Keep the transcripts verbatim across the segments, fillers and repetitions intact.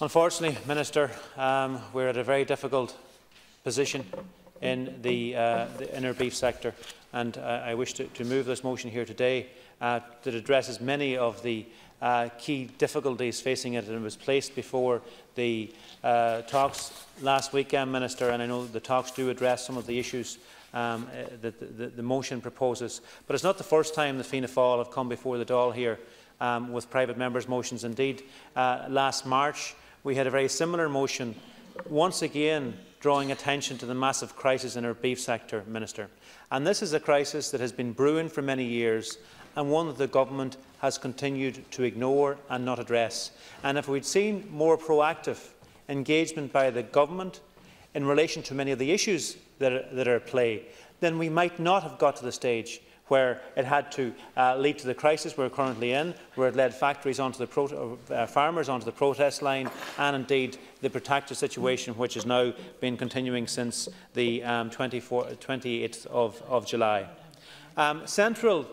Unfortunately, Minister, um, we're at a very difficult position in the, uh, the inner beef sector, and uh, I wish to, to move this motion here today uh, that addresses many of the uh, key difficulties facing it, and it was placed before the uh, talks last weekend, Minister, and I know the talks do address some of the issues um, that the, the, the motion proposes. But it's not the first time the Fianna Fáil have come before the Dáil here um, with private members' motions. Indeed, uh, last March we had a very similar motion, once again drawing attention to the massive crisis in our beef sector, Minister. And this is a crisis that has been brewing for many years, and one that the government has continued to ignore and not address. And if we'd seen more proactive engagement by the government in relation to many of the issues that are, that are at play, then we might not have got to the stage where it had to uh, lead to the crisis we're currently in, where it led factories onto the pro uh, farmers onto the protest line, and indeed the protracted situation which has now been continuing since the um, twenty-eighth of July. Um, central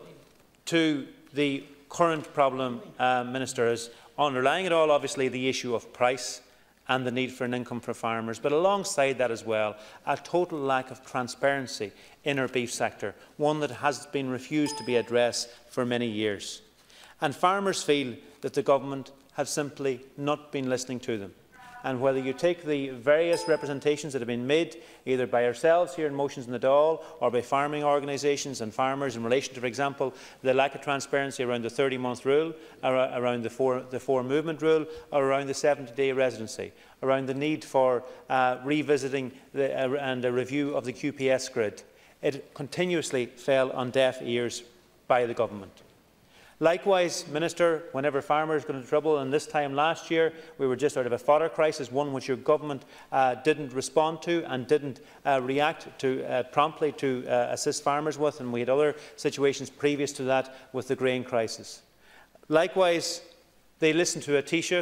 to the current problem, uh, Minister, is underlying it all, obviously, the issue of price and the need for an income for farmers, but alongside that as well, a total lack of transparency in our beef sector, one that has been refused to be addressed for many years. And farmers feel that the government have simply not been listening to them. And whether you take the various representations that have been made, either by ourselves here in Motions in the Dáil, or by farming organisations and farmers in relation to, for example, the lack of transparency around the thirty month rule, around the four, the four movement rule, or around the seventy day residency, around the need for uh, revisiting the, uh, and a review of the Q P S grid, it continuously fell on deaf ears by the government. Likewise, Minister, whenever farmers got into trouble, and this time last year we were just out of a fodder crisis, one which your government uh, didn't respond to and didn't uh, react to uh, promptly to uh, assist farmers with, and we had other situations previous to that with the grain crisis. Likewise, they listened to a Taoiseach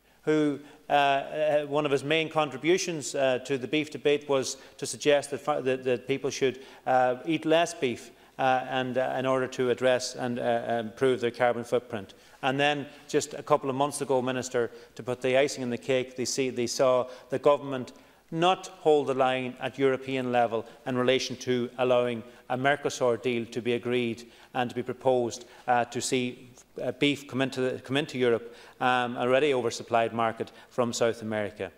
who uh, one of his main contributions uh, to the beef debate was to suggest that, that, that people should uh, eat less beef Uh, and uh, in order to address and uh, improve their carbon footprint. And then, just a couple of months ago, Minister, to put the icing on the cake, they, see, they saw the government not hold the line at European level in relation to allowing a Mercosur deal to be agreed and to be proposed uh, to see uh, beef come into, the, come into Europe, um, already oversupplied market from South America.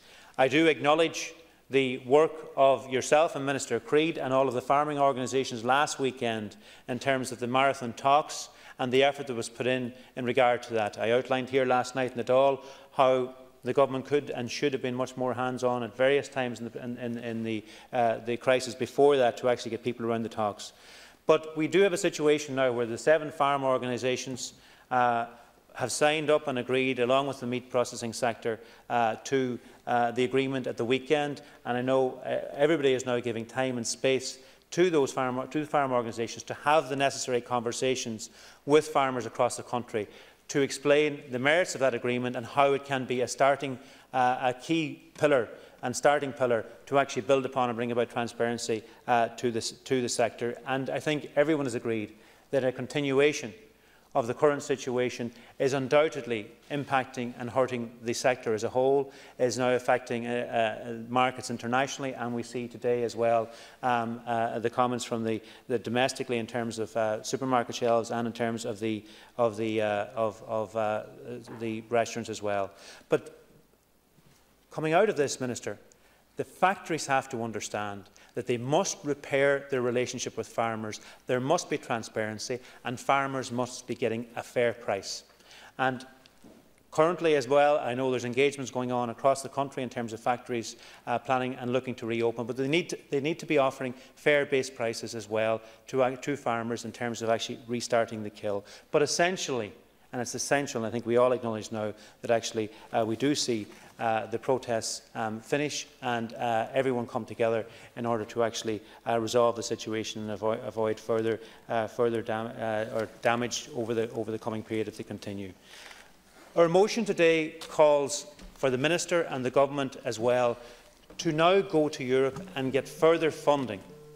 I do acknowledge the work of yourself and Minister Creed and all of the farming organisations last weekend in terms of the marathon talks and the effort that was put in in regard to that. I outlined here last night in the Dáil how the government could and should have been much more hands-on at various times in the, in, in, in the, uh, the crisis before that to actually get people around the talks. But we do have a situation now where the seven farm organisations uh, have signed up and agreed, along with the meat processing sector, uh, to uh, the agreement at the weekend. And I know uh, everybody is now giving time and space to those farm, to the farm organisations to have the necessary conversations with farmers across the country to explain the merits of that agreement and how it can be a starting, uh, a key pillar and starting pillar to actually build upon and bring about transparency uh, to, this, to the sector. And I think everyone has agreed that a continuation of the current situation is undoubtedly impacting and hurting the sector as a whole, is now affecting uh, uh, markets internationally, and we see today as well um, uh, the comments from the, the domestically in terms of uh, supermarket shelves and in terms of the, of the, uh, of, of, uh, the restaurants as well. But coming out of this, Minister, the factories have to understand that they must repair their relationship with farmers. There must be transparency, and farmers must be getting a fair price. And currently as well, I know there's engagements going on across the country in terms of factories uh, planning and looking to reopen, but they need to, they need to be offering fair base prices as well to, uh, to farmers in terms of actually restarting the kill. But essentially, and it's essential, and I think we all acknowledge now that actually uh, we do see Uh, the protests um, finish and uh, everyone come together in order to actually uh, resolve the situation and avoid, avoid further, uh, further dam uh, or damage over the, over the coming period if they continue. Our motion today calls for the Minister and the Government as well to now go to Europe and get further funding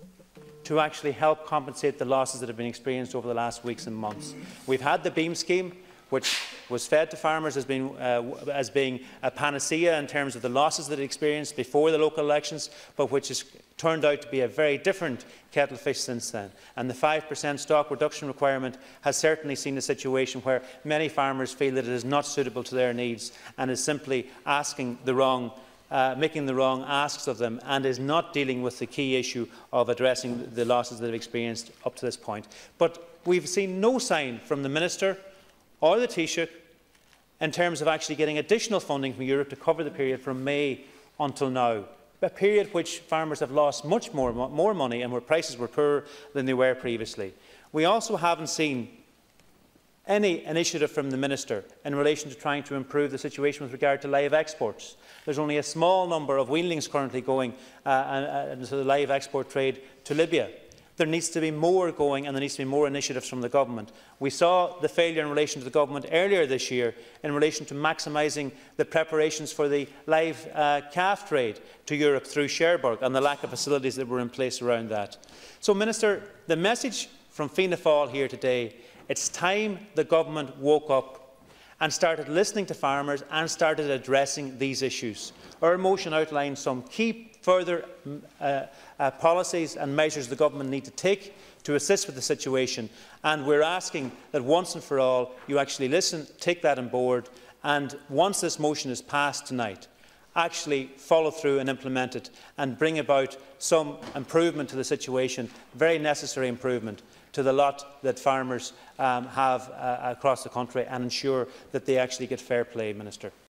to actually help compensate the losses that have been experienced over the last weeks and months. We've had the BEAM scheme, which was fed to farmers as being, uh, as being a panacea in terms of the losses that it experienced before the local elections, but which has turned out to be a very different kettle of fish since then. And the five percent stock reduction requirement has certainly seen a situation where many farmers feel that it is not suitable to their needs and is simply asking the wrong Uh, making the wrong asks of them, and is not dealing with the key issue of addressing the losses that they've experienced up to this point. But we've seen no sign from the Minister or the Taoiseach in terms of actually getting additional funding from Europe to cover the period from May until now, a period which farmers have lost much more, more money and where prices were poorer than they were previously. We also haven't seen any initiative from the Minister in relation to trying to improve the situation with regard to live exports. There's only a small number of weanlings currently going uh, into the live export trade to Libya. There needs to be more going, and there needs to be more initiatives from the government. We saw the failure in relation to the government earlier this year in relation to maximising the preparations for the live uh, calf trade to Europe through Cherbourg and the lack of facilities that were in place around that. So, Minister, the message from Fianna Fáil here today: it's time the government woke up and started listening to farmers and started addressing these issues. Our motion outlines some key further uh, uh, policies and measures the government need to take to assist with the situation, and we're asking that once and for all you actually listen, take that on board, and once this motion is passed tonight, actually follow through and implement it and bring about some improvement to the situation, very necessary improvement to the lot that farmers um, have uh, across the country, and ensure that they actually get fair play, Minister.